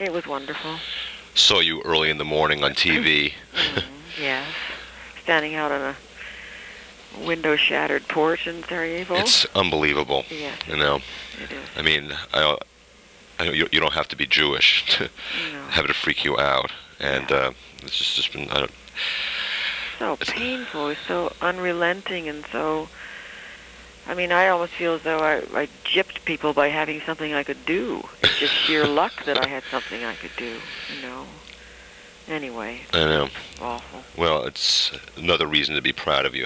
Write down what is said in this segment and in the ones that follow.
It was wonderful. Saw you early in the morning on TV. Yes. Standing out on a window-shattered porch in Sarajevo. It's unbelievable. Yes. You know. It is. I mean, I know you don't have to be Jewish to have it freak you out, and it's just been so painful. It's so unrelenting, and so. I mean, I almost feel as though I gypped people by having something I could do. It's just sheer luck that I had something I could do, you know. Anyway. I know. Awful. Well, it's another reason to be proud of you.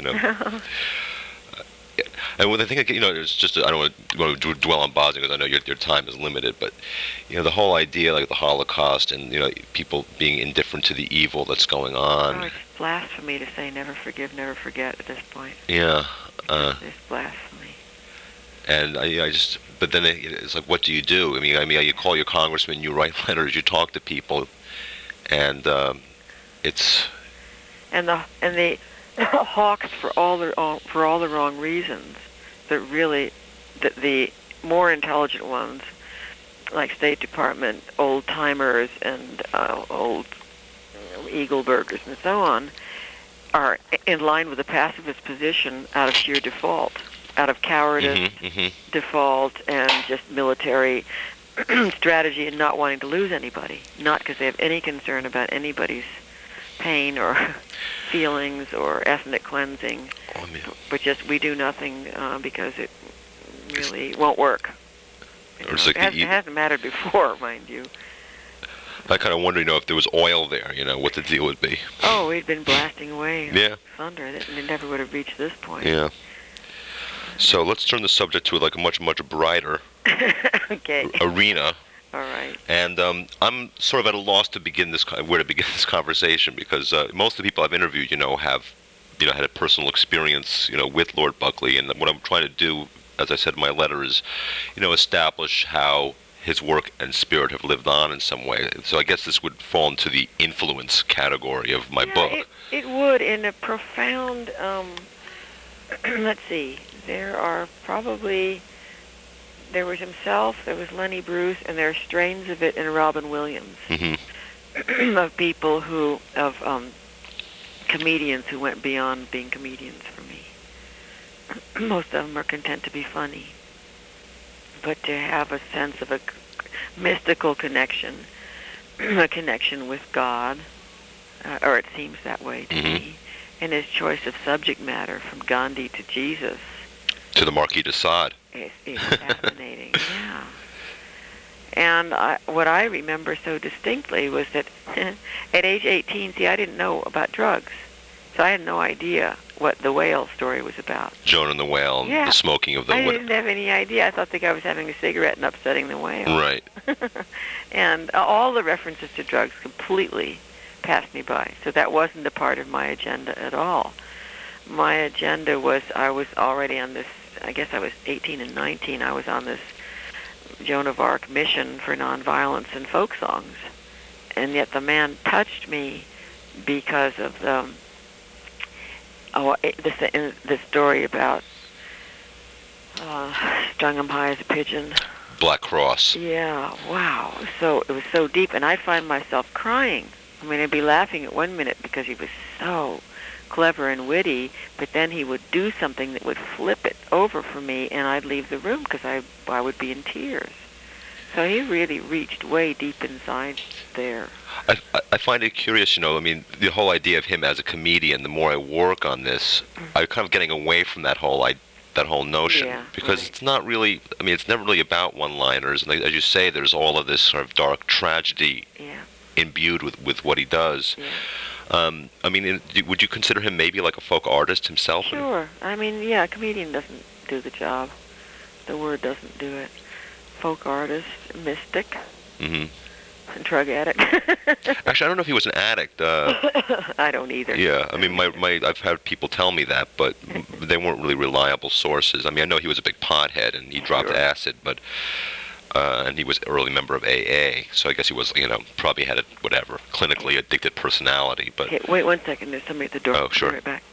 And the thing, it's just, I don't want to dwell on Bosnia because I know your time is limited, but, the whole idea, like the Holocaust and, people being indifferent to the evil that's going on. Oh, it's blasphemy to say never forgive, never forget at this point. Yeah. It's blasphemy. And but then it's like, what do you do? I mean, you call your congressman, you write letters, you talk to people, and it's. And the hawks for all the wrong reasons. That really, the more intelligent ones, like State Department old timers and old eagle burgers and so on, are in line with the pacifist position out of sheer default, out of cowardice, default, and just military strategy and not wanting to lose anybody, not because they have any concern about anybody's pain or feelings or ethnic cleansing, but just we do nothing because it really won't work. It hasn't mattered before, mind you. I kind of wonder, if there was oil there, what the deal would be. Oh, we'd been blasting away. Thunder. It never would have reached this point. Yeah. So let's turn the subject to like a much, much brighter arena. All right. And I'm sort of at a loss to begin where to begin this conversation because most of the people I've interviewed, have, had a personal experience, with Lord Buckley. And what I'm trying to do, as I said in my letter, is, establish how his work and spirit have lived on in some way. So I guess this would fall into the influence category of my book. It would, in a profound, let's see, there was himself, there was Lenny Bruce, and there are strains of it in Robin Williams, of people comedians who went beyond being comedians for me. Most of them are content to be funny. But to have a sense of a mystical connection, a connection with God, or it seems that way to me, and his choice of subject matter from Gandhi to Jesus. To the Marquis de Sade. It's fascinating, yeah. And what I remember so distinctly was that at age 18, I didn't know about drugs. So I had no idea what the whale story was about. Joan and the whale, and the smoking of the... I didn't have any idea. I thought the guy was having a cigarette and upsetting the whale. Right. And all the references to drugs completely passed me by. So that wasn't a part of my agenda at all. My agenda was, I was already on this, I guess I was 18 and 19, I was on this Joan of Arc mission for nonviolence and folk songs. And yet the man touched me because of the story about strung him high as a pigeon. Black Cross. Yeah, wow. So it was so deep, and I find myself crying. I mean, I'd be laughing at one minute because he was so clever and witty, but then he would do something that would flip it over for me, and I'd leave the room because I would be in tears. So he really reached way deep inside there. I find it curious, I mean, the whole idea of him as a comedian, the more I work on this, I'm kind of getting away from that whole notion, because it's not really, I mean, it's never really about one-liners, and as you say, there's all of this sort of dark tragedy imbued with what he does. I mean, would you consider him maybe like a folk artist himself? Sure. I mean, yeah, a comedian doesn't do the job. The word doesn't do it. Folk artist, mystic, drug addict. Actually, I don't know if he was an addict. I don't either. Yeah, I mean, I've had people tell me that, but they weren't really reliable sources. I mean, I know he was a big pothead and he dropped acid, but and he was an early member of AA, so I guess he was, probably had a clinically addicted personality. But hey, wait 1 second. There's somebody at the door. Oh, sure. I'll be right back.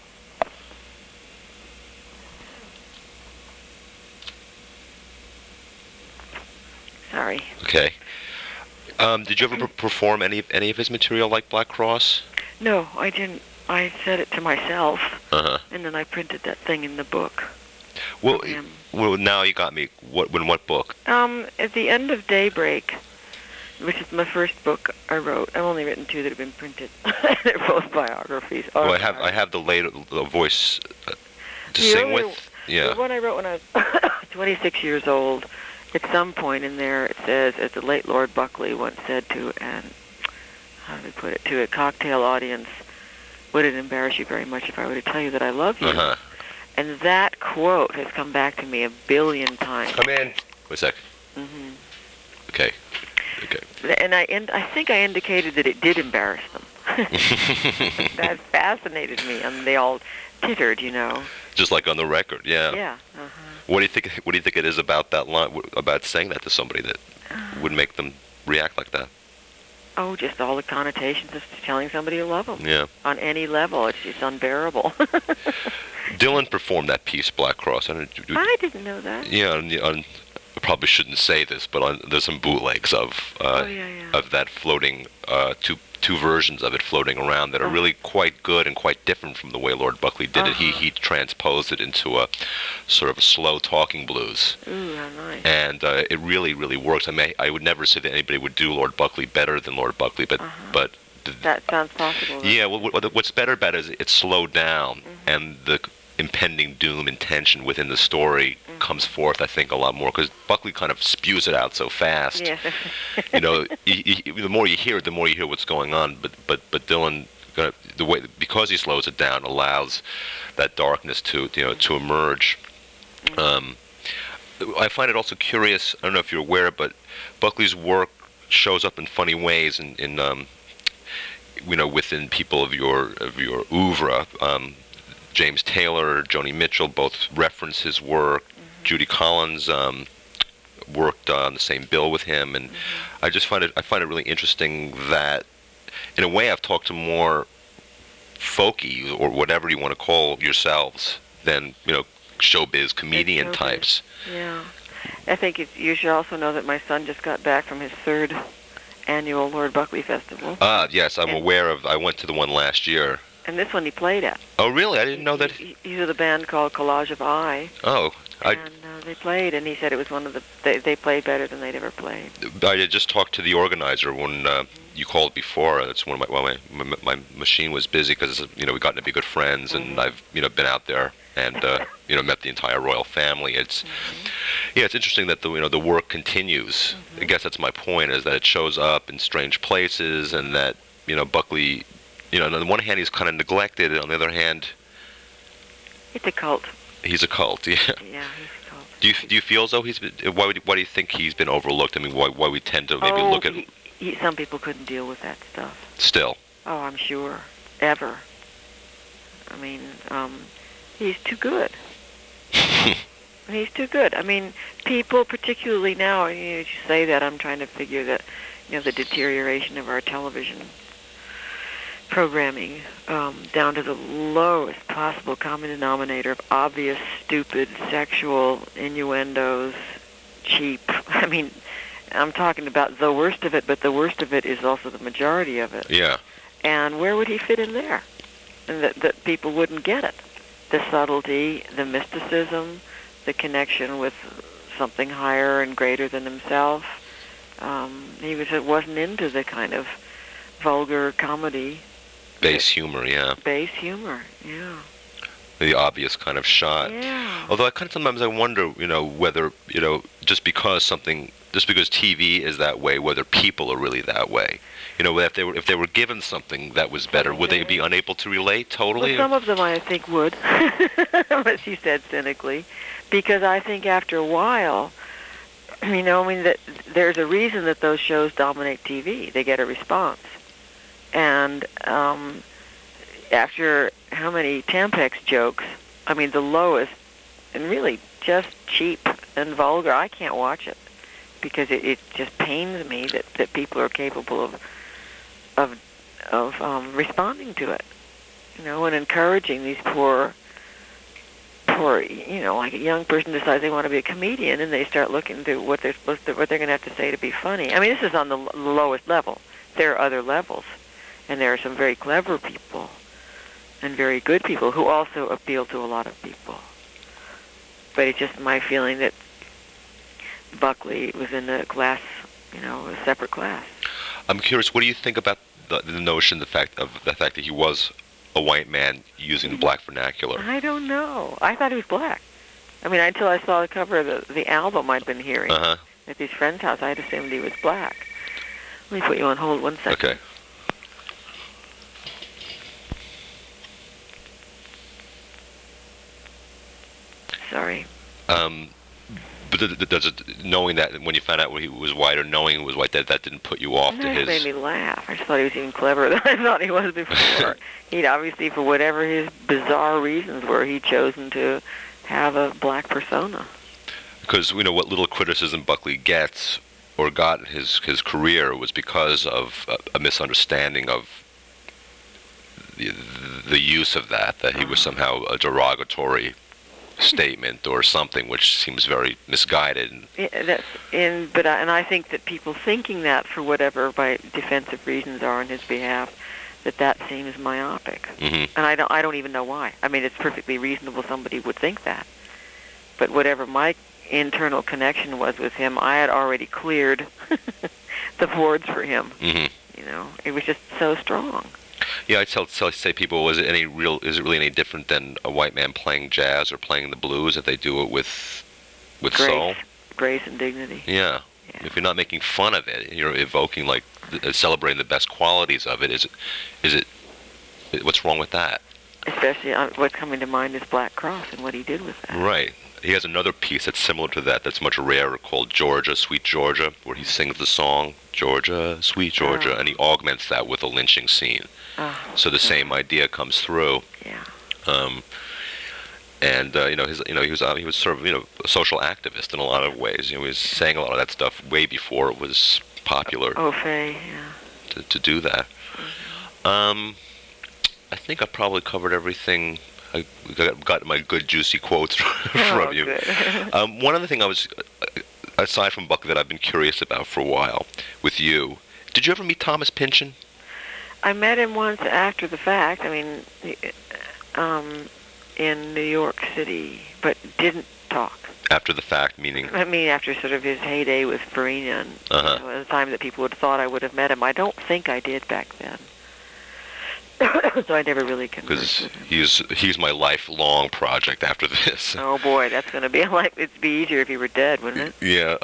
Sorry. Okay. Did you ever perform any of his material like Black Cross? No, I didn't. I said it to myself, Uh-huh. and then I printed that thing in the book. Well, now you got me. What book? At the end of Daybreak, which is my first book I wrote. I've only written 2 that have been printed. They're both biographies. Well, I have the voice to sing with. Yeah. The one I wrote when I was 26 years old. At some point in there, it says, as the late Lord Buckley once said to to a cocktail audience, "Would it embarrass you very much if I were to tell you that I love you?" Uh-huh. And that quote has come back to me a billion times. Come in. Wait a sec. Mm-hmm. Okay. And I think I indicated that it did embarrass them. That fascinated me, and they all tittered, Just like on the record, yeah. Yeah. Uh-huh. What do you think it is about that line, about saying that to somebody that would make them react like that? Oh, just all the connotations of telling somebody you love them. Yeah. On any level, it's unbearable. Dylan performed that piece, Black Cross. I didn't know that. Yeah, I probably shouldn't say this, but there's some bootlegs of of that floating, two versions of it floating around that are really quite good and quite different from the way Lord Buckley did it. He transposed it into a sort of a slow talking blues. Ooh, how nice. And it really, really works. I would never say that anybody would do Lord Buckley better than Lord Buckley, but that sounds possible. Though. Yeah, what's better about it is it's slowed down, and the impending doom and tension within the story comes forth, I think, a lot more, because Buckley kind of spews it out so fast. Yes. The more you hear it, the more you hear what's going on. But Dylan, because he slows it down, allows that darkness to emerge. I find it also curious. I don't know if you're aware, but Buckley's work shows up in funny ways in within people of your oeuvre. James Taylor, Joni Mitchell both reference his work. Judy Collins worked on the same bill with him, and I find it really interesting that, in a way, I've talked to more folky or whatever you want to call yourselves than showbiz comedian types. Yeah, I think you should also know that my son just got back from his 3rd annual Lord Buckley Festival. Yes, I'm aware of. I went to the one last year. And this one he played at. Oh, really? I didn't know that. He's with a band called Collage of Eye. Oh. And they played, and he said it was one of the... They played better than they'd ever played. I had just talked to the organizer when you called before. It's when my machine was busy because, we gotten to be good friends, and I've, been out there and, met the entire royal family. It's interesting that the work continues. I guess that's my point, is that it shows up in strange places, and that, Buckley... on the one hand, he's kind of neglected. On the other hand, it's a cult. He's a cult, yeah. Yeah, he's a cult. Do you feel as though he's been? Why do you think he's been overlooked? I mean, why we tend to maybe look at? Some people couldn't deal with that stuff. Still. Oh, I'm sure. Ever. I mean, he's too good. He's too good. I mean, people, particularly now, as you say that, I'm trying to figure that, the deterioration of our television programming down to the lowest possible common denominator of obvious, stupid, sexual innuendos, cheap. I mean, I'm talking about the worst of it, but the worst of it is also the majority of it. Yeah. And where would he fit in there? And that people wouldn't get it. The subtlety, the mysticism, the connection with something higher and greater than himself. He wasn't into the kind of vulgar comedy. Base humor, yeah. Base humor, yeah. The obvious kind of shot. Yeah. Although sometimes I wonder, whether, just because TV is that way, whether people are really that way. If they were given something that was better, would they be unable to relate totally? Well, some of them I think would, as you said cynically, because I think after a while, that there's a reason that those shows dominate TV. They get a response. And after how many Tampax jokes, the lowest, and really just cheap and vulgar, I can't watch it because it just pains me that people are capable of responding to it, and encouraging these poor for, you know, like a young person decides they want to be a comedian, and they start looking to what they're going to have to say to be funny. I mean, this is on the lowest level. There are other levels, and there are some very clever people and very good people who also appeal to a lot of people. But it's just my feeling that Buckley was in a class, you know, a separate class. I'm curious, what do you think about the notion, the fact that he was a white man using the black vernacular? I don't know. I thought he was black. I mean, until I saw the cover of the album I'd been hearing at these friends' house, I'd assumed he was black. Let me put you on hold 1 second. Okay. Sorry. But does it, knowing that when you found out he was white, or knowing he was white, that didn't put you off to his... It made me laugh. I just thought he was even cleverer than I thought he was before. He'd obviously, for whatever his bizarre reasons were, he'd chosen to have a black persona. Because, you know, what little criticism Buckley gets, or got in his career, was because of a misunderstanding of the use of that he was somehow a derogatory statement or something, which seems very misguided. And I think that people thinking that, for whatever by defensive reasons are on his behalf, that seems myopic. Mm-hmm. And I don't even know why. I mean, it's perfectly reasonable somebody would think that. But whatever my internal connection was with him, I had already cleared the boards for him. Mm-hmm. You know, it was just so strong. Yeah, I say people, is it really any different than a white man playing jazz or playing the blues if they do it with soul? Grace and dignity. Yeah. If you're not making fun of it, you're evoking, like, celebrating the best qualities of it. Is it? What's wrong with that? Especially what's coming to mind is Black Cross and what he did with that. Right. He has another piece that's similar to that, that's much rarer, called Georgia, Sweet Georgia, where he sings the song, Georgia, Sweet Georgia, and he augments that with a lynching scene. So the same idea comes through. Yeah. And he was sort of, a social activist in a lot of ways. He was saying a lot of that stuff way before it was popular. Yeah. To do that. Mm-hmm. I think I probably covered everything. I got my good juicy quotes from you. Good. One other thing aside from Buckley, that I've been curious about for a while with you, did you ever meet Thomas Pynchon? I met him once after the fact. I mean, in New York City, but didn't talk. After the fact, meaning? I mean, after sort of his heyday with Farina, and at the time that people would have thought I would have met him. I don't think I did back then. So I never really conversed with him. Because he's my lifelong project after this. Oh boy, that's going to be it'd be easier if he were dead, wouldn't it? Yeah.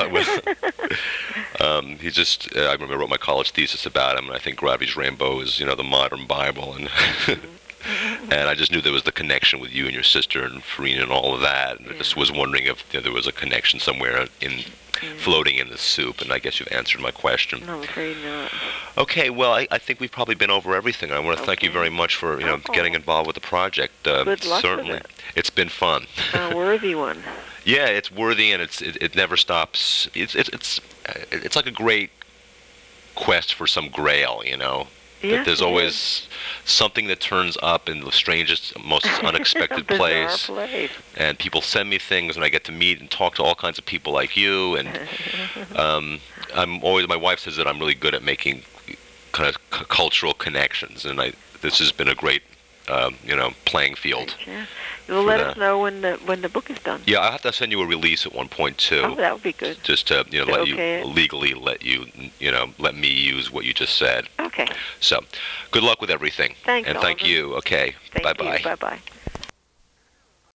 He just, I remember I wrote my college thesis about him, and I think Gravity's Rainbow is, the modern Bible, and and I just knew there was the connection with you and your sister and Farina and all of that, and I just was wondering if there was a connection somewhere floating in the soup, and I guess you've answered my question. No, I'm afraid not. Okay, well, I think we've probably been over everything. I want to thank you very much for getting involved with the project. Good luck certainly. with it. It's been fun. A worthy one. Yeah, it's worthy, and it never stops. It's like a great quest for some grail, Yes, that there's always something that turns up in the strangest, most unexpected place. And people send me things, and I get to meet and talk to all kinds of people like you. And my wife says that I'm really good at making kind of cultural connections, and this has been a great, playing field. Yeah. You'll let us know when the book is done. Yeah, I'll have to send you a release at one point too. Oh, that would be good. Just to let me use what you just said. Okay. So, good luck with everything. Thanks. And thank you. Okay. Thank Bye-bye. you. Bye-bye.